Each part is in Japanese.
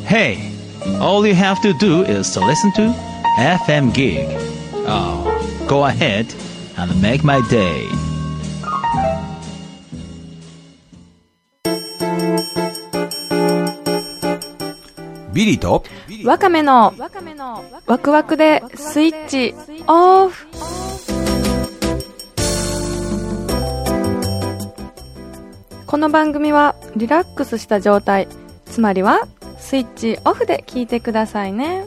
Hey, all you have to do is to listen to FM Gig. Oh, go ahead and make my day. ビリーとワカメのワクワクでスイッチオフ。この番組はリラックスした状態、つまりはスイッチオフで聞いてくださいね。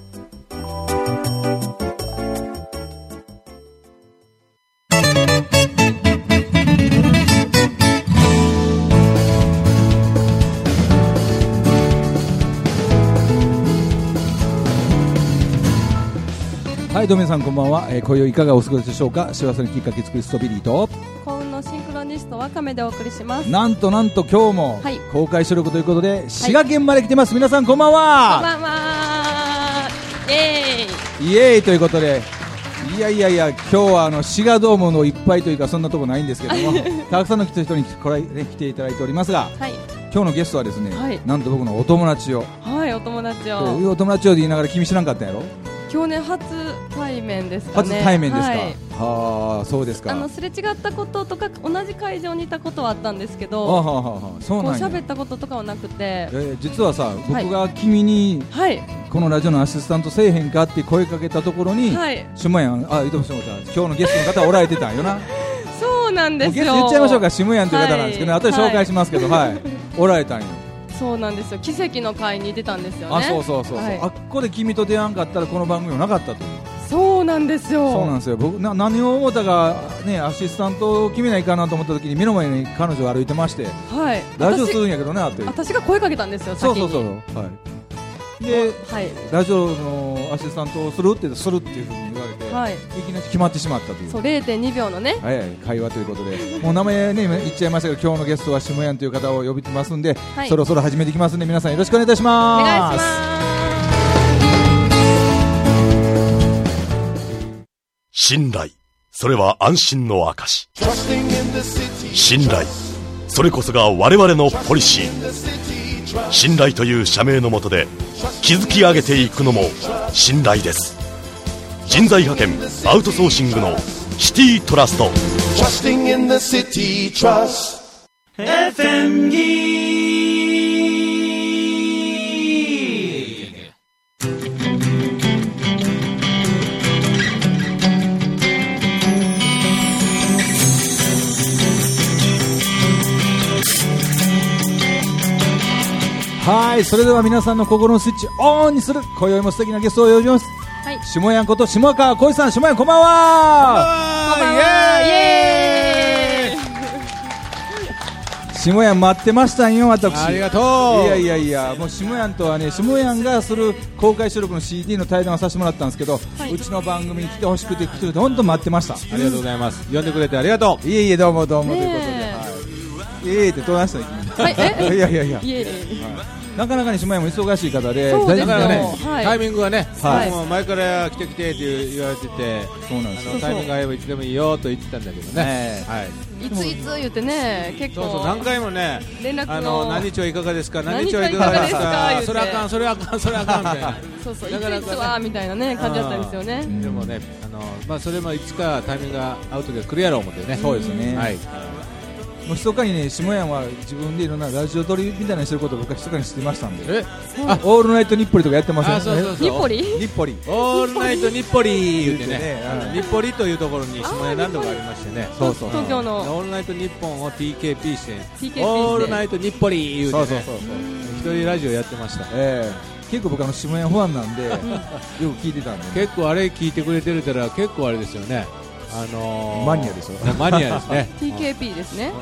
はい、どうも皆さんこんばんは。今宵いかがお過ごしでしょうか。幸せのきっかけ作りストビリーと幸運のシンクロニストワカメでお送りします。 なんと今日も公開収録ということで、滋賀県まで来てます。皆さんこんばんは。 こんばんは。 イエーイということで、いや今日は滋賀ドームのいっぱいというかそんなとこないんですけどもたくさんの人に来ていただいておりますが、今日のゲストはですね、なんと僕のお友達を、 お友達をお友達をで言いながら君知らんかったんやろ。 今日ね、初対面ですかね。 初対面ですか。はあ、そうですか。 すれ違ったこととか同じ会場にいたことはあったんですけど、 そうなんや。 喋ったこととかはなくて、 実はさ、僕が君に、このラジオのアシスタントせえへんかって声かけたところに、下やん、言ってもしまった、今日のゲストの方おられてたんよな。 そうなんですよ。 ゲスト言っちゃいましょうか。下やんという方なんですけど、後で紹介しますけど、おられたんよ。 そうなんですよ。奇跡の会に出たんですよね。 そう、あっこで君と出会わんかったらこの番組もなかったという。 そうなんですよ。 そうなんですよ。僕何を思ったかね、アシスタントを決めないかなと思った時に目の前に彼女が歩いてまして、ラジオするんやけどね、 私が声かけたんですよ。先に。 で、ラジオのアシスタントをするっていうふうに言われて、いきなり決まってしまったという。 そう、0.2 秒のね、 会話ということで、もう名前ね言っちゃいましたけど、今日のゲストは下やんという方を呼びてますんで、そろそろ始めていきますんで、皆さんよろしくお願いいたします。 お願いします。 信頼、それは安心の証。信頼、それこそが我々のポリシー。信頼という社名の下で築き上げていくのも信頼です。人材派遣アウトソーシングのシティトラスト。 FM Gig。 はい、それでは皆さんの心のスイッチオンにする、今宵も素敵なゲストを呼びます。下やんこと下川浩一さん。下やんこんばんは。 こんばんは。イエーイ。下やん待ってましたんよ、私。 ありがとう。 いやもう下やんとはね、下やんがする公開収録の CD の対談をさせてもらったんですけど、うちの番組に来てほしくて本当待ってました。 ありがとうございます。呼んでくれてありがとう。 いえどうもということで、ってどうなしたの君。いやなかなかに下やんも忙しい方で、 だからね、タイミングはね、もう前から来てって言われてて、タイミングが合えばいつでもいいよと言ってたんだけどね。 いつ言ってね、結構何回もね、 連絡を何日はいかがですか、何日はいかがですか、それあかんみたいな。 そうそう、いつはみたいなね感じだったんですよね。 でもね、それもいつかタイミングが合う時が来るやろう思ってね。 そうですね。もう密かにね、下やんは自分でいろんなラジオ撮りみたいなのしてることを僕は密かに知ってましたんで、オールナイトニッポリとかやってません？ ニッポリオールナイトニッポリ言ってね、ニッポリというところに下やランドがありましてね、 東京のオールナイトニッポンを TKP してオールナイトニッポリ言うてね、一人ラジオやってました。 結構僕下やんファンなんでよく聞いてたんで、 結構あれ聞いてくれてるから結構あれですよね、 マニアでしょ。 マニアですね。 TKP ですね。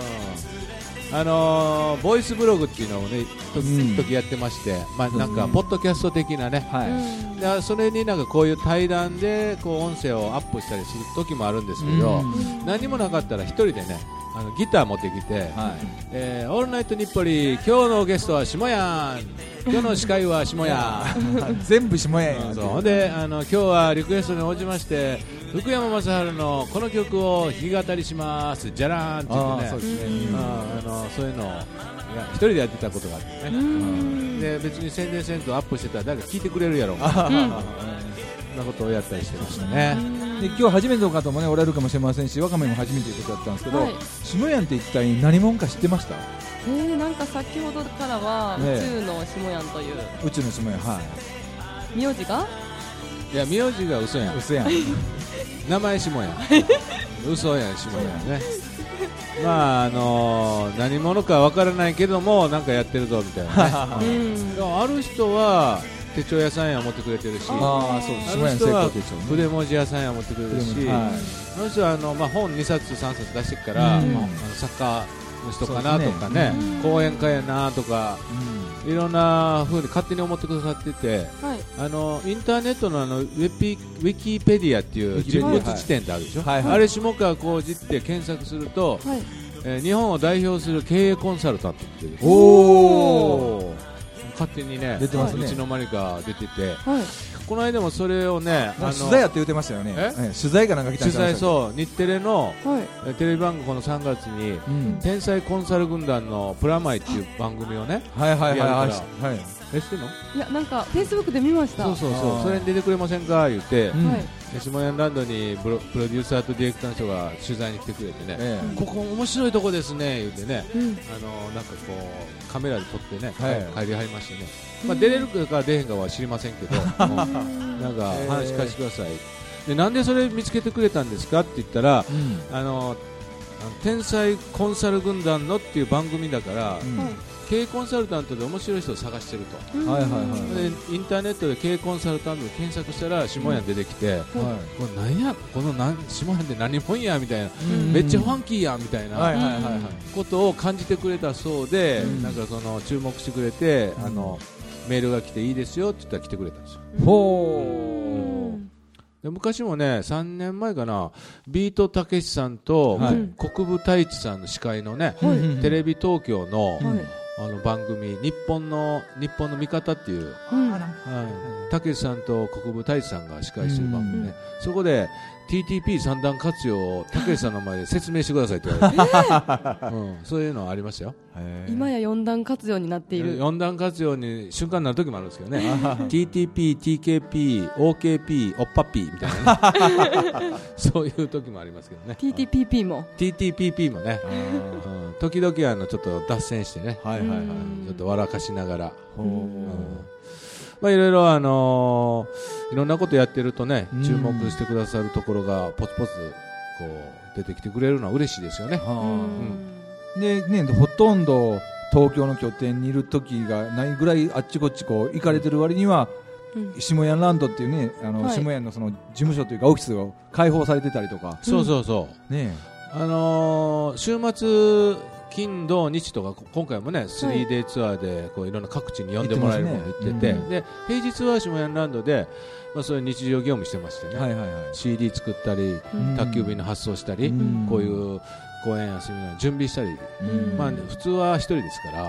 ボイスブログっていうのをね、時やってまして、なんかポッドキャスト的なね、それになんかこういう対談でこう音声をアップしたりする時もあるんですけど、何もなかったら一人でね、ギター持ってきて、オールナイトニッポリ、今日のゲストは下やん、今日の司会は下やん全部下やん。 そうで、今日はリクエストに応じまして福山雅治のこの曲を弾き語りしますじゃらーんって言ってね、そういうのを一人でやってたことがあってね、 で別に宣伝せんとアップしてたら誰か聞いてくれるやろうそんなことをやったりしてましたね。 で今日初めての方もねおられるかもしれませんし、わかめも初めてということだったんですけど、下屋って一体何者か知ってました？ なんか先ほどからは宇宙の下屋という、 宇宙の下屋、 名字が？ いや名字が嘘やん名前下屋嘘やん下屋ねまあ何者かわからないけどもなんかやってるぞみたいなねある人は手帳屋さんや持ってくれてるし、ある人は筆文字屋さんや持ってくれるし、あの人は本2冊3冊出してるから、作家の人かなとかね、講演会やなとか、いろんな風に勝手に思ってくださってて、インターネットのウィキペディアっていう人物辞典ってあるでしょ、あれ下川浩二って検索すると、日本を代表する経営コンサルタントっていう勝手にね出てますね、いつの間にか出てて、この間もそれをね取材やって言ってましたよね。取材かなんか来たんですか？ 取材、そう日テレのテレビ番組この3月に天才コンサル軍団のプラマイっていう番組をね知ってんの？ いやなんかフェイスブックで見ました。 そうそれに出てくれませんか言って下屋ランドにプロデューサーとディレクターの人が取材に来てくれてね、ここ面白いとこですね言ってね、なんかこうカメラで撮ってね帰りはりましてね、出れるか出へんかは知りませんけどなんか話聞かせてくださいで、なんでそれ見つけてくれたんですかって言ったら、天才コンサル軍団のっていう番組だから、経営コンサルタントで面白い人を探してると、でインターネットで経営コンサルタントで検索したら下屋出てきて、これ何やこの下屋って何者やみたいな、めっちゃファンキーやみたいなことを感じてくれたそうで、なんかその注目してくれて、メールが来ていいですよって言ったら来てくれたんですよ。で昔もね3年前かな、ビートたけしさんと国分太一さんの司会のね、テレビ東京の番組日本の味方っていうたけしさんと国分太一さんが司会してる番組ね、そこで TTP 三段活用をたけしさんの前で説明してくださいって言われて、そういうのありましたよ。 今や4段活用になっている。 4段活用に瞬間になる時もあるんですけどねTTP、TKP、OKP、おっぱっぴーみたいなねそういう時もありますけどね。 TTPP も TTPP もね、時々ちょっと脱線してね、ちょっと笑かしながら、いろいろいろんなことやってるとね、注目してくださるところがポツポツこう出てきてくれるのは嬉しいですよね。 でね、ほとんど東京の拠点にいる時がないぐらいあっちこっちこう行かれてる割には、下屋ランドっていうね下屋のその事務所というかオフィスが開放されてたりとか、 そうね、週末金土日とか今回もね 3day ツアーでこういろんな各地に呼んでもらえるものに行ってて、で平日は下屋ランドで、そういう日常業務してましてね、CD 作ったり、宅急便の発送したり、こういう公演やセミナー準備したり、普通は一人ですから、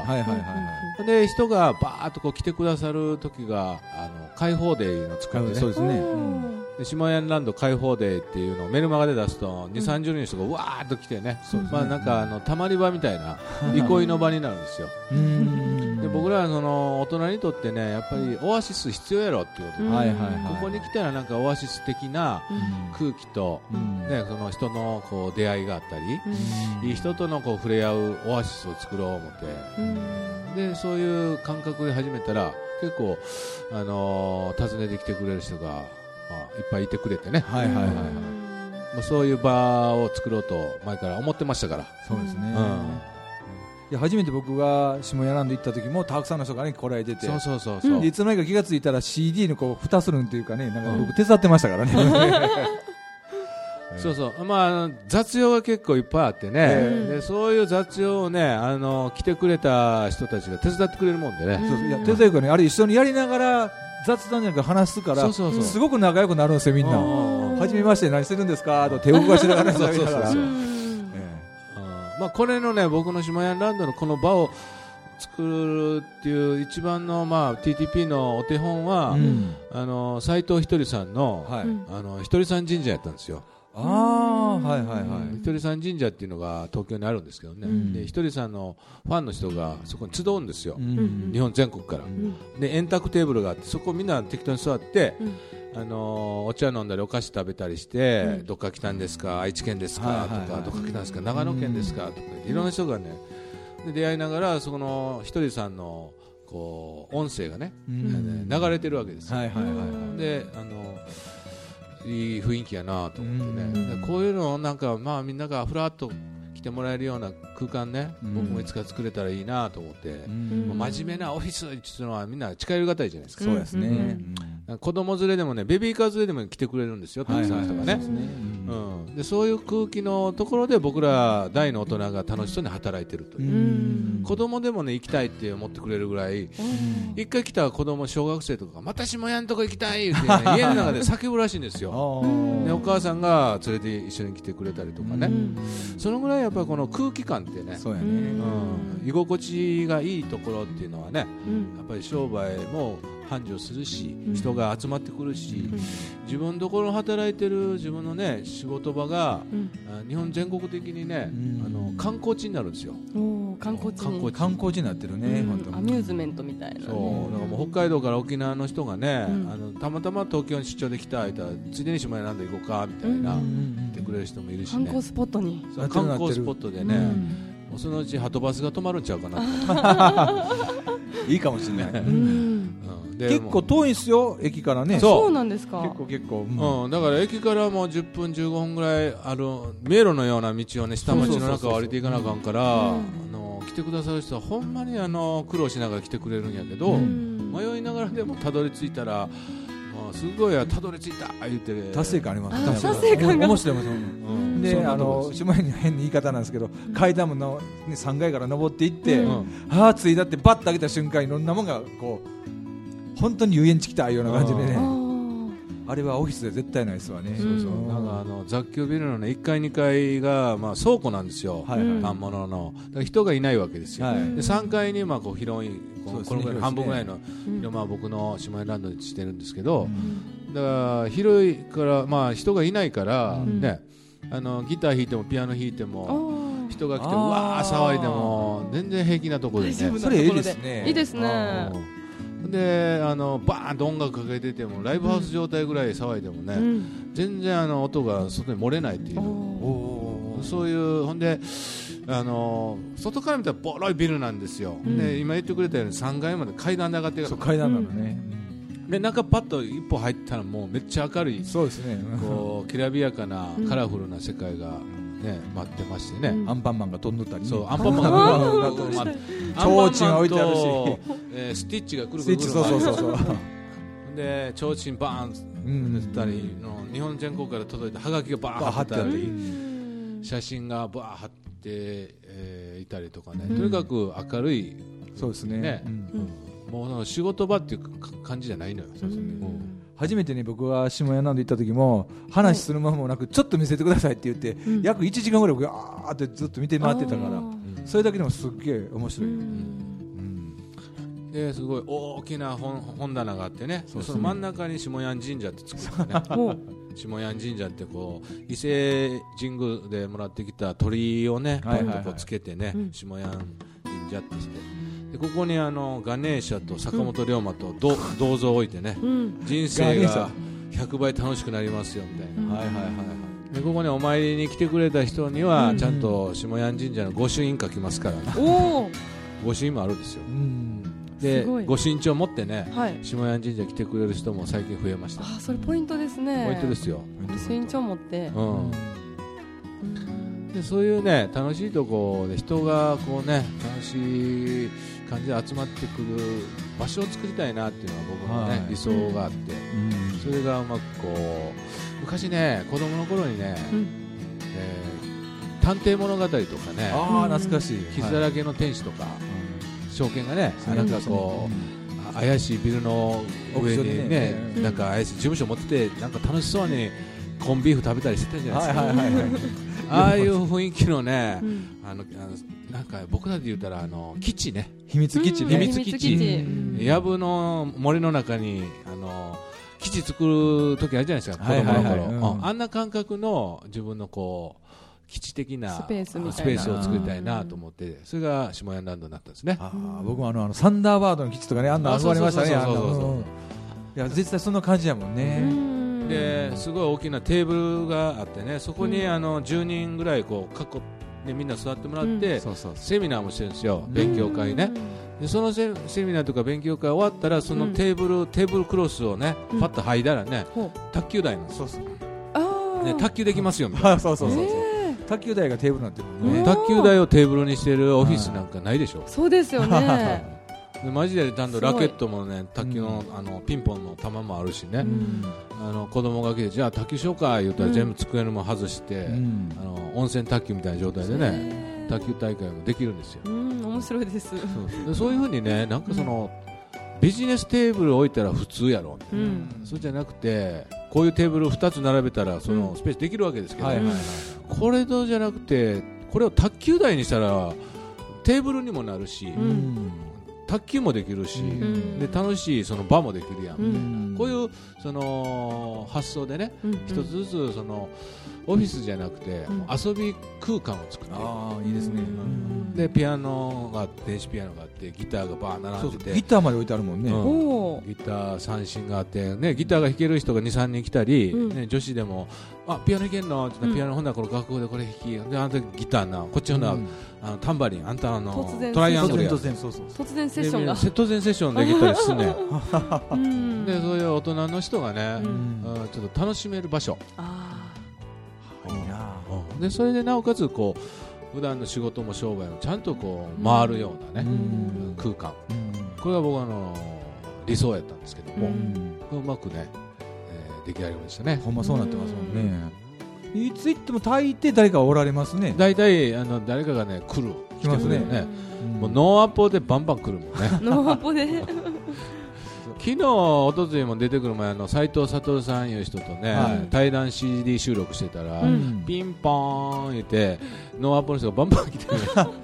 で人がバーッとこう来てくださる時が開放デーの作ってね、そうですね、下屋ランド開放デーっていうのをメルマガで出すと2、30人の人がわーっと来てね、なんかたまり場みたいな憩いの場になるんですよ。で僕らはその大人にとってね、やっぱりオアシス必要やろっていうことで、ここに来たらなんかオアシス的な空気と、その人のこう出会いがあったり、いい人とのこう触れ合うオアシスを作ろう思って、でそういう感覚で始めたら結構訪ねてきてくれる人が、いっぱいいてくれてね、そういう場を作ろうと前から思ってましたから。 そうですね、いや初めて僕が下屋ランド行った時もたくさんの人がね来られてて、でいつの間にか気がついたら CD のこう蓋するんっていうかね、なんか僕手伝ってましたからね雑用が結構いっぱいあってね、でそういう雑用をね来てくれた人たちが手伝ってくれるもんでね、 手伝いからね、あれ一緒にやりながら雑談じゃなく話すから、すごく仲良くなるんですよみんな。はじめまして何してるんですかと手を動かしながら喋りながら。 これのね、僕の下屋ランドのこの場を作るっていう一番のTTP のお手本は、斉藤ひとりさんのひとりさん神社やったんですよ。 はいはいはい。 ひとりさん神社っていうのが東京にあるんですけどね、でひとりさんのファンの人がそこに集うんですよ、日本全国から、で円卓テーブルがあって、そこみんな適当に座って、お茶飲んだりお菓子食べたりして、どっから来たんですか、愛知県ですかとか、どっから来たんですか、長野県ですかとか、いろんな人がねで出会いながら、そこのひとりさんのこう音声がね、流れてるわけですよ。でいい雰囲気やなと思ってね、こういうのをなんか、まあ、みんながふらっと来てもらえるような空間ね、僕もいつか作れたらいいなと思って、真面目なオフィスっていうのはみんな近寄りがたいじゃないですか。 そうですね、 子供連れでもね、ベビーカー連れでも来てくれるんですよ、たくさんの人がね。でそういう空気のところで僕ら大の大人が楽しそうに働いてるという、子供でもね行きたいって思ってくれるぐらい、一回来た子供小学生とかがまた下屋のとこ行きたいって、ね、家の中で叫ぶらしいんですよ。でお母さんが連れて一緒に来てくれたりとかね、そのぐらいやっぱりこの空気感ってね、居心地がいいところっていうのはね、やっぱり商売も繁盛するし、人が集まってくるし、自分のところ働いてる自分のね仕事場が、日本全国的にね、観光地になるんですよ。 観光地になってるね、 アミューズメントみたいな、ね、 そうだからもう北海道から沖縄の人がね、たまたま東京に出張で来た間、ついでに島根なんで行こうかみたいな、言ってくれる人もいるしね、 観光スポットに、 観光スポットでね、もうそのうちハトバスが止まるんちゃうかないいかもしれない、結構遠いんですよ、駅からね。 そうなんですか。 結構、 だから駅からもう10分15分ぐらいある迷路のような道をね、下町の中を歩いていかなあかんから、来てくださる人はほんまに苦労しながら来てくれるんやけど、迷いながらでもたどり着いたら、すごいたどり着いた言って達成感ありますね。 達成感が面白いもんで、島根に変な言い方なんですけど、階段もの、ね、3階から登っていって、着いたってバッと開けた瞬間、いろんなもんがこう本当に遊園地来たような感じでね、あれはオフィスで絶対ないですわね。 なんか雑居ビルの、ね、1階2階が、まあ、倉庫なんですよ、反物の。だから人がいないわけですよ、で3階にまあこう広いこのぐらい半分ぐらいの、まあ、僕の姉妹ランドにしてるんですけど、だから広いから、まあ、人がいないから、ね、ギター弾いてもピアノ弾いても人が来てわー騒いでも全然平気なところでね。 それいいですね。 いいですね。 でバーンと音楽かけててもライブハウス状態ぐらい騒いでもね、全然音が外に漏れないっていう、そういうほんで外から見たらボロいビルなんですよ、で今言ってくれたように3階まで階段で上がってるから、 階段なのね、 で中パッと一歩入ったらもうめっちゃ明るい、 そうですね、 こうきらびやかなカラフルな世界がね、待ってましてね、 アンパンマンが飛んでたりね、 そうアンパンマンが飛んでたり、 提灯が置いてあるし、 スティッチがくるくるくるそうで提灯バーン出たりの、日本全国から届いたハガキがバーン貼ってあったり、写真がバーン貼っていたりとかね、とにかく明るい、 そうですね、 もう仕事場っていう感じじゃないのよ。 初めてね、僕は下屋なんで行った時も話する間もなく、ちょっと見せてくださいって言って、約1時間ぐらい僕あーってずっと見て回ってたから、それだけでもすっげえ面白い、 ですごい大きな本棚があってね、その真ん中に下屋神社って作ってね下屋神社ってこう伊勢神宮でもらってきた鳥居をねポンとこうつけてね、下屋神社ってして、でここにガネーシャと坂本龍馬と銅像を置いてね、人生が100倍楽しくなりますよみたいな、でここにお参りに来てくれた人にはちゃんと下屋神社の御朱印書きますからね、御朱印もあるんですよ。でご身長を持ってね、下屋神社来てくれる人も最近増えました。 それポイントですね。 ポイントですよ。 ご身長を持って、 でそういうね楽しいところで人がこうね楽しい感じで集まってくる場所を作りたいなっていうのが僕のね、理想があって、それがうまくこう昔ね子供の頃にね、探偵物語とかね、 懐かしい傷だらけの天使とか、証券がね、なんかこう怪しいビルの上にね、なんか怪しい事務所持ってて、なんか楽しそうにコンビーフ食べたりしてたじゃないですか。ああいう雰囲気のね、なんか僕らで言うたら基地ね、 秘密基地ね、 秘密基地、藪の森の中に基地作る時あるじゃないですか、子供の頃、あんな感覚の自分のこう基地的なスペースを作りたいなと思って、それが下屋ランドになったんですね。 僕もサンダーバードの基地とかね、あんな憧れましたね。いや絶対そんな感じやもんね。 ですごい大きなテーブルがあってね、そこに10人ぐらいこう囲ってみんな座ってもらって、セミナーもしてるんですよ、勉強会ね。でそのセミナーとか勉強会終わったら、そのテーブルクロスをね、パッと剥いだらね、卓球台なんですよ。ね、卓球できますよみたいな。卓球台がテーブルになってるね。 卓球台をテーブルにしてるオフィスなんかないでしょ。 そうですよね。 マジでちゃんとラケットもね、卓球のピンポンの球もあるしね、子供が来て、じゃあ卓球しようか言ったら全部机のも外して、温泉卓球みたいな状態でね、卓球大会もできるんですよ。 面白いです。 そういう風にね、なんかそのビジネステーブル置いたら普通やろ、そうじゃなくて、こういうテーブル2つ並べたらそのスペースできるわけですけど、これじゃなくて、これを卓球台にしたらテーブルにもなるし、卓球もできるし、で楽しいその場もできるやん、こういうその発想でね、一つずつそのオフィスじゃなくて、遊び空間を作って、 いいですね。 でピアノが電子ピアノがあって、ギターがバー並んでて、 ギターまで置いてあるもんね。 ギター三振があってね、ギターが弾ける人が 2,3 人来たり、女子でもピアノ弾けんのって言ったら、ピアノほんならこの楽譜でこれ弾きで、あんたギターな、こっちほんなタンバリン、あんたトライアングルや、 突然セッションが突然セッションできたりすんねん。でそういう大人の人がね、ちょっと楽しめる場所、でそれでなおかつこう普段の仕事も商売もちゃんとこう回るようなね、空間、これが僕理想やったんですけども、うまくね、出来上がりましたね。 ほんまそうなってますもんね。いつ行っても大抵誰かおられますね。 大体誰かがね来ますね。もうノーアポでバンバン来るもんね。 ノーアポで昨日一昨日も出てくる前、斉藤悟さんいう人とね、対談 CD 収録してたら、ピンポーン言ってノーアポの人がバンバン来て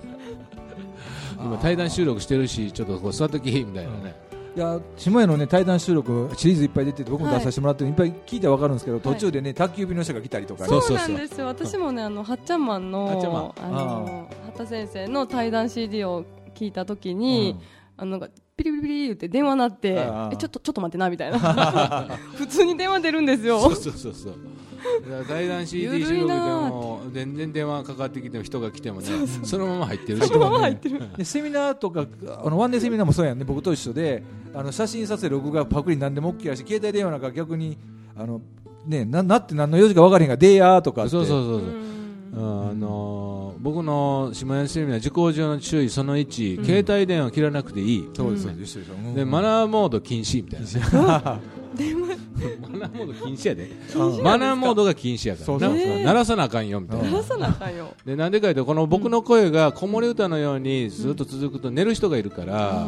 今対談収録してるし、ちょっとこう座っときみたいなね。 いや、下屋のね対談収録シリーズいっぱい出てて、僕も出させてもらっていっぱい聞いてわかるんですけど、途中でね宅急便の人が来たりとかね。 そうなんですよ。私もねはっちゃんマンの畑先生の対談 CD を聞いたときに、なんかピリピリピリ言って電話鳴って、ちょっと待ってなみたいな普通に電話出るんですよ。 そう対談 CD 収録でも全然電話かかってきても、人が来てもね、そのまま入ってるし、 でセミナーとかワンデーセミナーもそうやんね。僕と一緒で写真撮影録画パクリなんでも OK やし、携帯電話なんか逆になって何の用事か分からへんがでやーとかって。 そう僕の下屋セミナー受講上の注意その1、携帯電話切らなくていい。 そうですでマナーモード禁止みたいなマナーモード禁止やで。マナーモードが禁止やから鳴らさなあかんよみたいな。 鳴らさなあかんよ。 でなんでかいうと、この僕の声が子守歌のようにずっと続くと寝る人がいるから、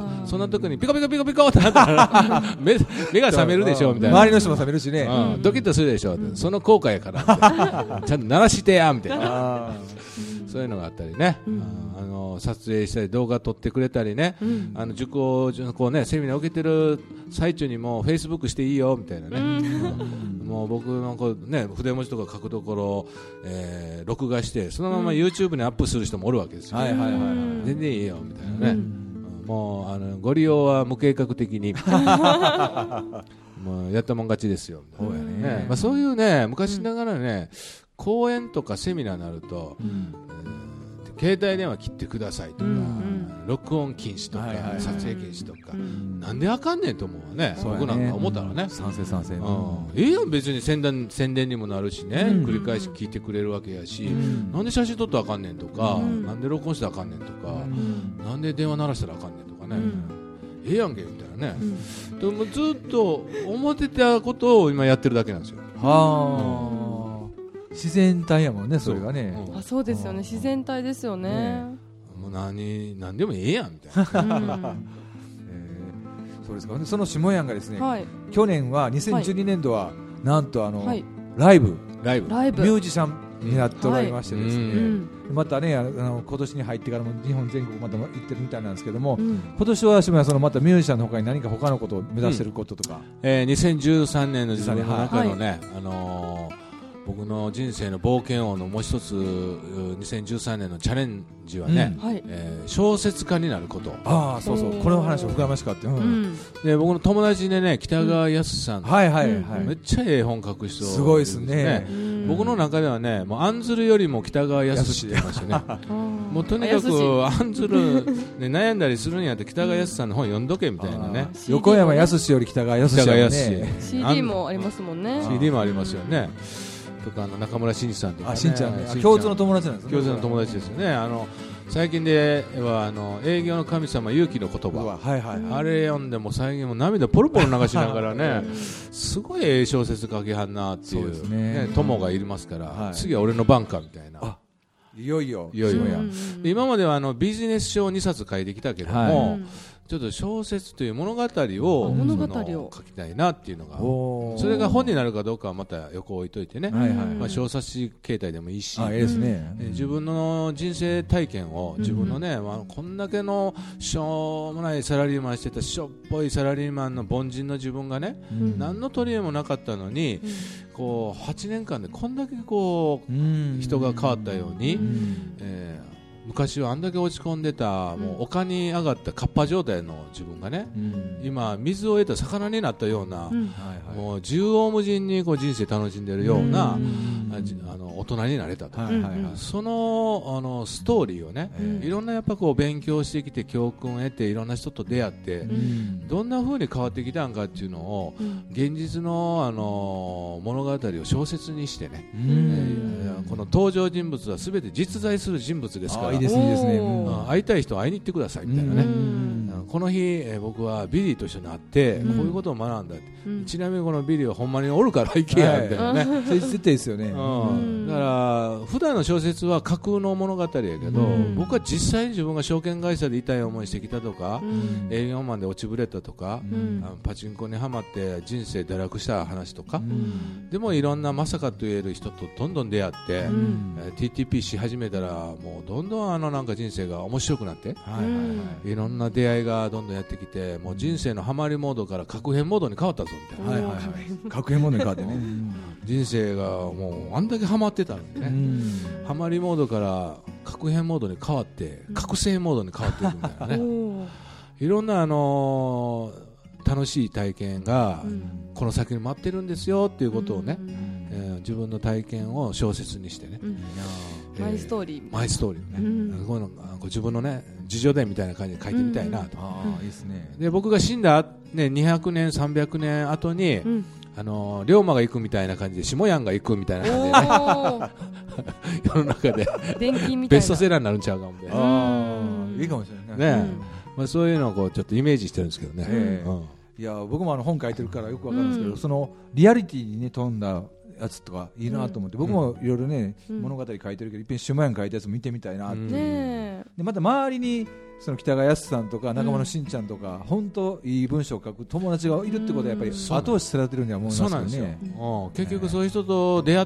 そんな時にピコピコピコピコってなったら目が覚めるでしょみたいな。 周りの人も覚めるしね、 ドキッとするでしょ、その効果やからちゃんと鳴らしてやみたいなそういうのがあったりね、撮影したり動画撮ってくれたりね、受講こうねセミナー受けてる最中にもフェイスブックしていいよみたいなね、もう僕のこうね筆文字とか書くところを、録画してそのまま YouTube にアップする人もおるわけですよ。全然いいよみたいなね、もうご利用は無計画的にもうやったもん勝ちですよみたいなね。そういうね昔ながらね、講演とかセミナーになると、携帯電話切ってくださいとか、録音禁止とか、撮影禁止とか、なんであかんねんと思うわね。僕なんか思ったらね、 賛成やん、別に宣伝にもなるしね、繰り返し聞いてくれるわけやし、なんで写真撮ったらあかんねんとか、なんで録音したらあかんねんとか、なんで電話鳴らしたらあかんねんとかね、やんけみたいなね。でもずっと思ってたことを今やってるだけなんですよ。 自然体やもんね、それがね。 そうですよね、自然体ですよね。 もう何でもええやんみたいな。 そうですか。その下屋がですね、去年は2012年度はなんとライブミュージシャンになっておられましてですね、またね今年に入ってからも日本全国また行ってるみたいなんですけども、今年は下谷さんまたミュージシャンの他に何か他のことを目指していることとか、 2013年の自分の中のね、僕の人生の冒険王のもう一つ2013年のチャレンジはね、小説家になること。 そうそう、この話を膨らましかって、 で僕の友達でね、北川康さん、めっちゃええ本書く人すごいですね。 僕の中ではね、もう案ずるよりも北川康って言いましたね。もうとにかく案ずる、ね、悩んだりするんやって北川康さんの本読んどけみたいなね。 横山康より北川康ね。 CD もありますもんね。 CD もありますよね。とか中村真二さんとか、 しんちゃんね、共通の友達なんですね。 共通の友達ですよね。最近では営業の神様勇気の言葉、あれ読んでも最近も涙ポロポロ流しながらねすごい小説書きはんなっていう、ね、友がいますから、次は俺の番かみたいな。 いよいよや今まではビジネス書を2冊書いてきたけども、ちょっと小説という物語を書きたいなっていうのが、それが本になるかどうかはまた横置いといてね、小冊子形態でもいいし、自分の人生体験を自分のね、こんだけのしょうもないサラリーマンしてたしょっぽいサラリーマンの凡人の自分がね、何の取り柄もなかったのに、こう8年間でこんだけこう人が変わったように、昔はあんだけ落ち込んでた、もう丘に上がったカッパ状態の自分がね、今水を得た魚になったような、もう縦横無尽にこう人生楽しんでるような、大人になれたと、そのストーリーをね、いろんなやっぱこう勉強してきて教訓を得ていろんな人と出会って、どんな風に変わってきたんかっていうのを、現実の、物語を小説にしてね、この登場人物は全て実在する人物ですから、会いたい人は会いに行ってくださいみたいなね、この日、僕はビリーと一緒に会ってこういうことを学んだって、ちなみにこのビリーはほんまにおるから行けやみたいなね、 それ絶対ですよね。 だから普段の小説は架空の物語やけど、僕は実際に自分が証券会社で痛い思いしてきたとか、営業マンで落ちぶれたとか、パチンコにはまって人生堕落した話とか、でもいろんなまさかと言える人とどんどん出会って、TTP し始めたらもうどんどんなんか人生が面白くなって、いろんな出会いがどんどんやってきて、もう人生のハマりモードから確変モードに変わったぞみたいな、 確変モードに変わってね人生がもうあんだけハマってたんでね、ハマりモードから確変モードに変わって覚醒モードに変わっていくみたいなね、いろんな楽しい体験がこの先に待ってるんですよっていうことをね、自分の体験を小説にしてね、 マイストーリーマイストーリーね、こういうの自分のね自叙伝みたいな感じで書いてみたいなと。 いいですね。 で僕が死んだ、ね、200年300年後に、龍馬が行くみたいな感じで下山が行くみたいな感じでね世の中でベストセラーになるんちゃうかもいいかもしれないね。 そういうのをこうちょっとイメージしてるんですけどね。 いや僕も本書いてるからよくわかるんですけど、そのリアリティにね富んだやつとかいいなと思って、僕もいろいろね、物語書いてるけどいっぺん下山書いたやつ見てみたいなっていう、でまた周りにその北川康さんとか仲間のしんちゃんとか、本当いい文章を書く友達がいるってことはやっぱり後押しされてるには思いますよね。そうなんですよ。 結局そういう人と出会った、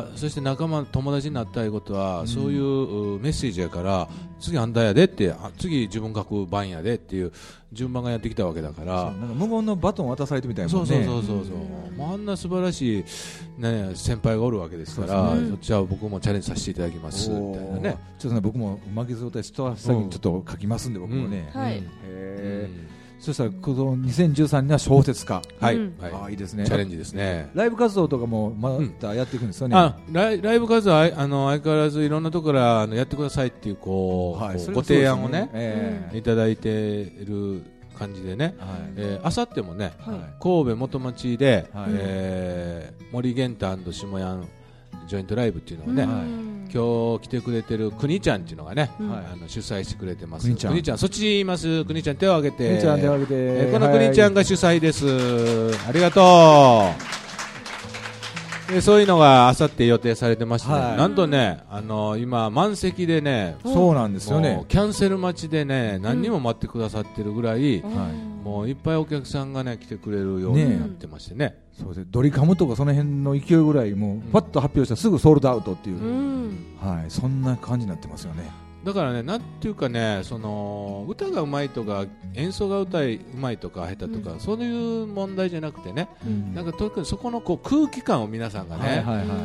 そして仲間友達になったいうことは、そういうメッセージやから、次あんたやでって、次自分書く番やでっていう順番がやってきたわけだから、 なんか無言のバトン渡されてみたいなもんね。 そうあんな素晴らしい、ね、先輩がおるわけですから、そっちは僕もチャレンジさせていただきますみたいなね。ちょっとね僕も負けず劣り一足先にちょっと書きますんで、僕もね。そしたらこの2013年は小説家。いいですね。 チャレンジですね。 ライブ活動とかもまたやっていくんですよね。 ライブ活動は相変わらずいろんなところからやってくださいっていうご提案をねいただいている感じでね。あさってもね神戸元町で森源太&下山ジョイントライブっていうのをね、今日来てくれてるくにちゃんっていうのがね、主催してくれてます。くにちゃんそっちにいます。くにちゃん手を挙げて。このくにちゃんが主催です。ありがとう。でそういうのがあさって予定されてまして、なんとね今満席でね、 そうなんですよね。 キャンセル待ちでね何人も待ってくださってるぐらい、 もういっぱいお客さんがね来てくれるようになってましてね。 そうでドリカムとかその辺の勢いぐらいもうパッと発表したらすぐソールドアウトっていう、はい、そんな感じになってますよね。 だからね、なんていうかね、その歌がうまいとか演奏がうまいとか下手とか、そういう問題じゃなくてね、なんか特にそこのこう空気感を皆さんがね、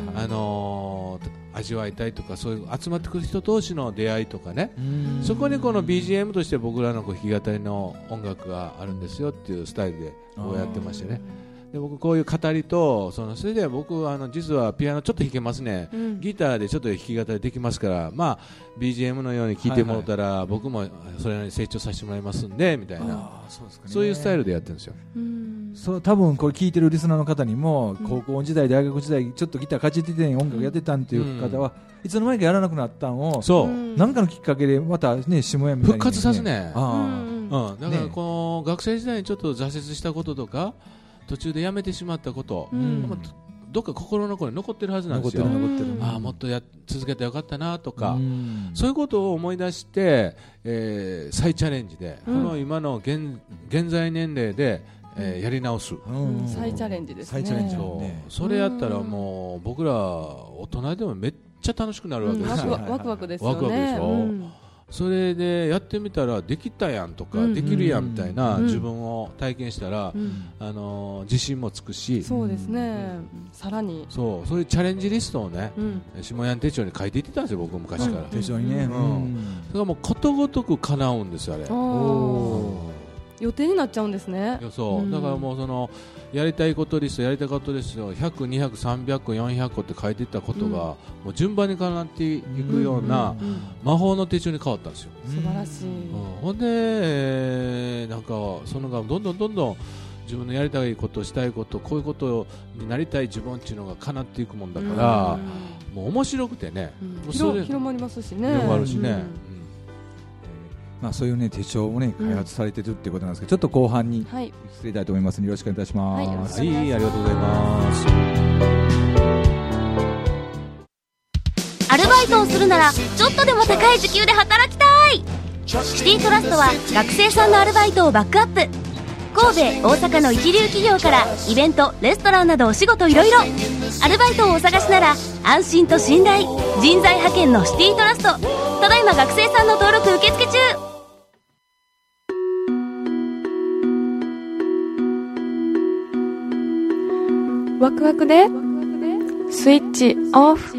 味わいたいとか、そういう集まってくる人同士の出会いとかね、そこにこの BGM として僕らのこう弾き語りの音楽があるんですよっていうスタイルでこうやってましてね。で僕こういう語りとそれで僕実はピアノちょっと弾けますね、ギターでちょっと弾き語りできますから、まあ BGM のように聴いてもらったら、僕もそれなりに成長させてもらいますんでみたいな、そういうスタイルでやってるんですよ。 そう多分これ聞いてるリスナーの方にも、高校時代大学時代ちょっとギターかじってて音楽やってたんっていう方は、いつの間にかやらなくなったんを、何かのきっかけでまたね下屋みたいに、 復活さすね。だからこの学生時代にちょっと挫折したこととか途中でやめてしまったこと、どっか心の声に残ってるはずなんですよ。もっと続けてよかったなとか、そういうことを思い出して、再チャレンジで、この今の現在年齢で、やり直す、 再チャレンジですね。 それやったらもう僕ら大人でもめっちゃ楽しくなるわけですよ。 ワクワクですよね。 ワクワクでしょ。それでやってみたらできたやんとか、できるやんみたいな自分を体験したら、自信もつくし、 そうですね、さらにそういうチャレンジリストをね、下屋手帳に書いていってたんですよ、僕昔から。 手帳にね、 それがもうことごとく叶うんですよ、あれ。 予定になっちゃうんですね。 そうだからもうそのやりたいことリスト、やりたいことリストを100、200、300個、400個って書いていったことが、もう順番に叶っていくような魔法の手帳に変わったんですよ。 素晴らしい。 ほんで、なんかそのがどんどん自分のやりたいこと、したいこと、こういうことになりたい自分っていうのが叶っていくもんだから、もう面白くてね、 広まりますしね。 広まるしね。 そういうね手帳をね開発されてるっていうことなんですけど、ちょっと後半に移りたいと思いますのでよろしくお願いいたします。 ありがとうございます。 アルバイトをするならちょっとでも高い時給で働きたい。シティトラストは学生さんのアルバイトをバックアップ。神戸、大阪の一流企業からイベント、レストランなどお仕事いろいろ。アルバイトをお探しなら安心と信頼、人材派遣のシティトラスト。ただいま学生さんの登録受付中。 ワクワクでスイッチオフ。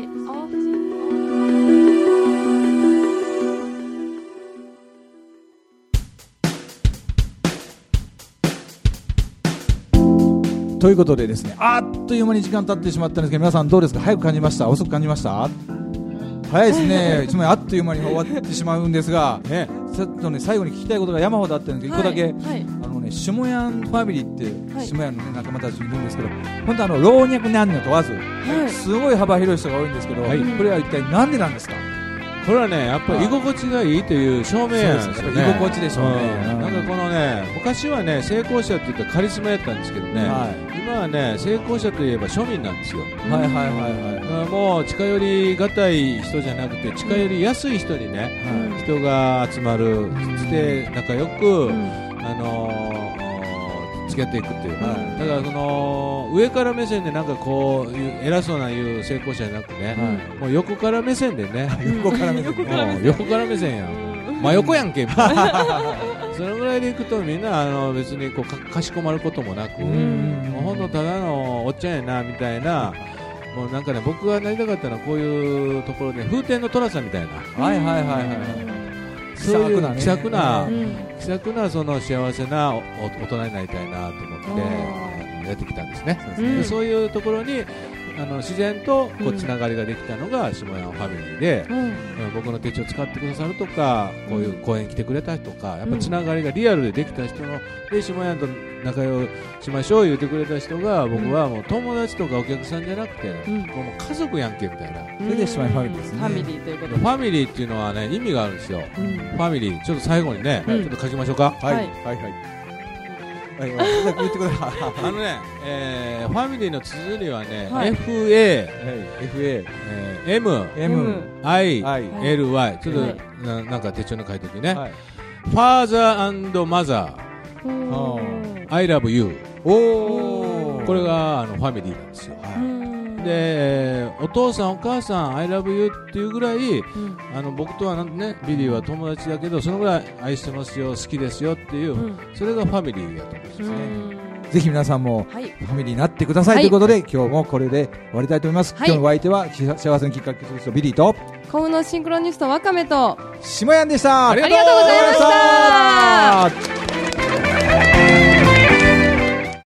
ということでですね、あっという間に時間経ってしまったんですけど、皆さんどうですか？早く感じました？遅く感じました？早いですね。つまりあっという間に終わってしまうんですが、ちょっとね最後に聞きたいことが山ほどあったんですけど、一個だけ、下屋ファミリーって下屋の、仲間たちいるんですけど、本当老若男女問わず、すごい幅広い人が多いんですけど、これは一体なんでなんですか？ これはね、やっぱり居心地がいいという証明なんですよね。 居心地でしょうね。 なんかこのね、昔はね成功者って言ったらカリスマやったんですけどね、今はね成功者といえば庶民なんですよ。もう近寄りがたい人じゃなくて近寄りやすい人にね、人が集まる、そして仲良く、付き合っていくっていう、だからその上から目線でなんかこう偉そうな言う成功者じゃなくね、もう横から目線でね、 横から目線やん、真横やんけみたいなそのぐらいでいくとみんな別にこうかしこまることもなく、もうほんとただのおっちゃんやなみたいな。もうなんかね、僕がなりたかったのはこういうところで風天の寅さんみたいな、そういう気さくなその幸せな大人になりたいなと思ってやってきたんですね。でそういうところに自然とこうつながりができたのが下屋ファミリーで、僕の手帳使ってくださるとか、こういう公演来てくれた人とか、やっぱつながりがリアルでできた人ので下屋と仲良しましょう言ってくれた人が、僕はもう友達とかお客さんじゃなくて、もう家族やんけみたいな。 それで下屋ファミリーですね。 ファミリーということで、 ファミリーっていうのはね意味があるんですよ。ファミリー、ちょっと最後にね、ちょっと書きましょうか。言ってください。ファミリーの綴りはね、FAMILY、ちょっとなんか手帳に書いておきね。ファーザー&マザ I love you。 これがファミリーなんですよ。で、お父さんお母さん I love you っていうぐらい、僕とはね、ビリーは友達だけどそのぐらい愛してますよ、好きですよっていう、それがファミリーだと思うんですね。 ぜひ皆さんもファミリーになってくださいということで、今日もこれで終わりたいと思います。今日のお相手は幸せのきっかけストビリーと幸運のシンクロニストワカメと下山でした。 ありがとうございました。